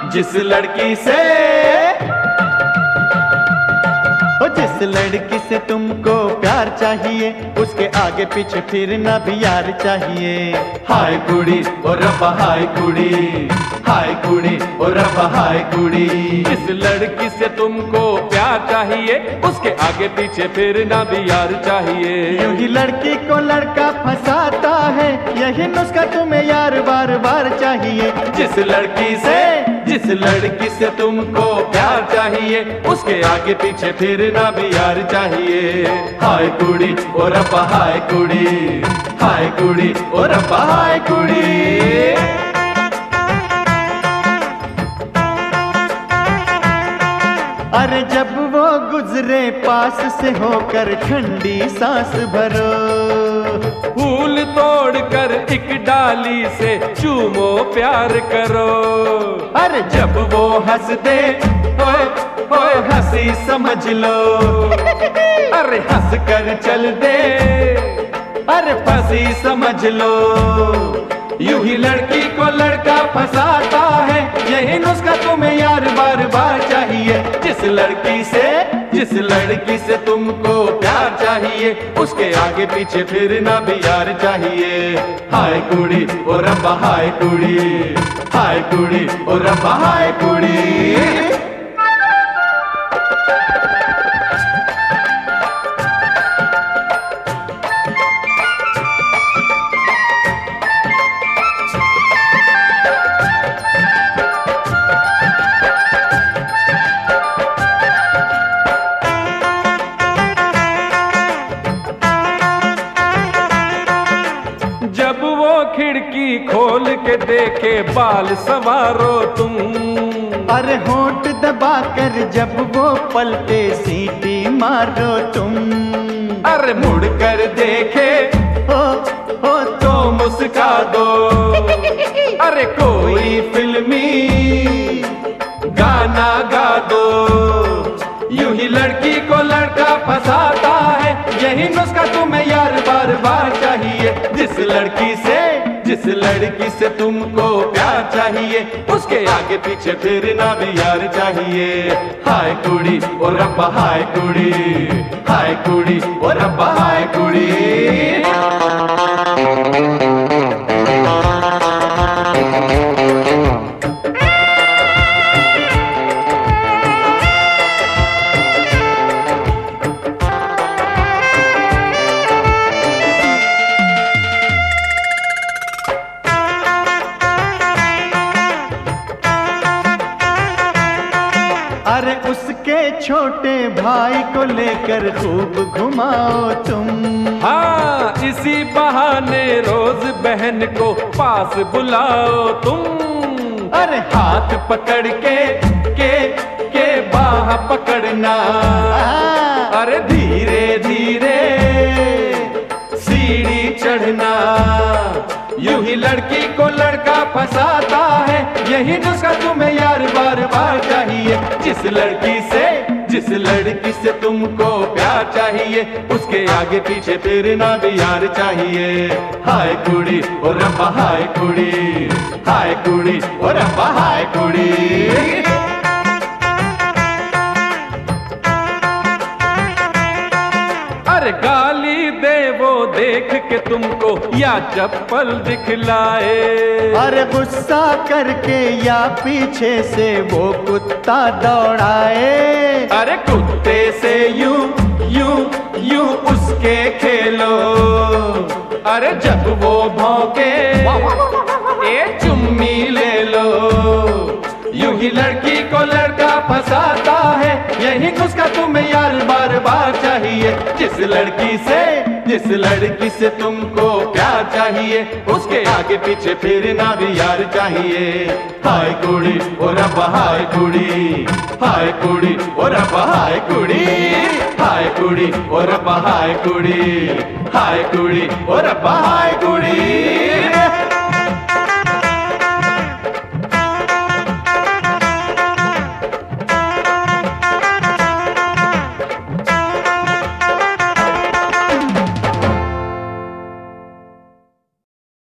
जिस लड़की से तुमको प्यार चाहिए, उसके आगे पीछे फिरना भी यार चाहिए। हाय कुड़ी ओ रब्बा हाय कुड़ी, हाय कुड़ी ओ रब्बा हाय कुड़ी। जिस लड़की से तुमको प्यार चाहिए, उसके आगे पीछे फिरना भी यार चाहिए। यूं ही लड़की को लड़का फंसाता है, यही नुस्खा तुम्हें यार बार बार चाहिए। जिस लड़की से तुमको प्यार चाहिए, उसके आगे पीछे फिरना भी यार चाहिए। हाय कुड़ी ओ रब्बा हाय कुड़ी, हाय कुड़ी ओ रब्बा हाय कुड़ी। अरे जब वो गुजरे पास से होकर ठंडी सांस भरो, फूल तोड़कर एक डाली से चूमो प्यार करो। अरे जब वो हंस दे ओए ओए हंसी समझ लो, अरे हंस कर चल दे अरे फंसी समझ लो। यूं ही लड़की को लड़का फंसाता है, यही नुस्खा तुम्हें यार बार बार चाहिए। जिस लड़की से तुमको प्यार चाहिए, उसके आगे पीछे फिरना भी यार चाहिए। हाय कुड़ी ओ रब्बा हाय कुड़ी, हाय कुड़ी ओ रब्बा हाय कुड़ी। जब वो खिड़की खोल के देखे बाल संवारो तुम, अरे होंठ दबा कर जब वो पलटे सीटी मारो तुम। अरे मुड़ कर देखे हो तो मुस्का दो, अरे कोई फिल्मी गाना गा दो। यूं ही लड़की को लड़का फंसाता है, यही नुस्खा तुम्हें यार बार बार चाहिए। जिस लड़की से तुमको प्यार चाहिए, उसके आगे पीछे फिरना भी यार चाहिए। हाय कुड़ी ओ रब्बा हाय कुड़ी, हाय कुड़ी ओ रब्बा हाय कुड़ी। अरे उसके छोटे भाई को लेकर खूब घुमाओ तुम। हाँ इसी बहाने रोज बहन को पास बुलाओ तुम। अरे हाथ पकड़ के बाह पकड़ना, अरे धीरे धीरे सीढ़ी चढ़ना। यूं ही लड़की को लड़का फंसाता है, यही नुस्खा तुम्हें यार बार बार चाहिए। जिस लड़की से तुमको प्यार चाहिए, उसके आगे पीछे फिरना भी यार चाहिए। हाय कुड़ी ओ रब्बा हाय कुड़ी, हाय कुड़ी ओ रब्बा हाय कुड़ी। अरे गाली दे वो देख के तुमको या चप्पल दिखलाए, अरे गुस्सा करके या पीछे से वो कुत्ता दौड़ाए। अरे कुत्ते से यूं यूं यूं उसके खेलो, अरे जब वो भौंके एक चुम्मी ले लो। यूं ही लड़की को लड़का फंसाता है, यही नुस्खा तुम्हें यार बार बार चाहिए। जिस लड़की से तुमको प्यार चाहिए, उसके आगे पीछे फिरना भी यार चाहिए। हाय कुड़ी ओ रब्बा हाय कुड़ी, हाय कुड़ी ओ रब्बा हाय कुड़ी, हाय कुड़ी ओ रब्बा हाय कुड़ी, हाय कुड़ी ओ रब्बा हाय कुड़ी।